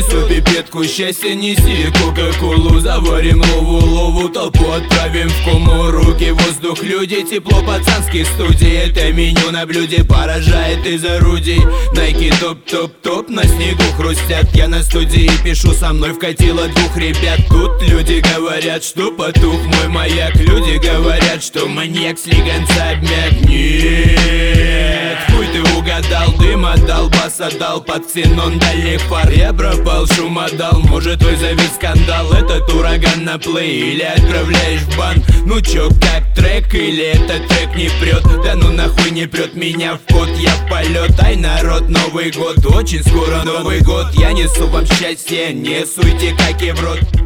Несу пипетку счастья, неси кока-колу. Заварим лову, толпу отправим в кому. Руки, воздух, люди, тепло пацанской студии. Это меню на блюде поражает из орудий. Найки топ-топ-топ, на снегу хрустят. Я на студии пишу, со мной вкатило двух ребят. Тут люди говорят, что потух мой маяк. Люди говорят, что маньяк слегонца обмяк. Нет, хуй ты угадал, дым отдал, бас отдал, под ксенон дальних пар. Я пропал, шум отдал, может вызовет скандал. Этот ураган на плей или отправляешь в бан. Ну чё, как трек или этот трек не прет? Да ну нахуй не прет меня в пот, я в полет. Ай, народ, Новый год, очень скоро Новый год. Я несу вам счастье, не суйте каки в рот.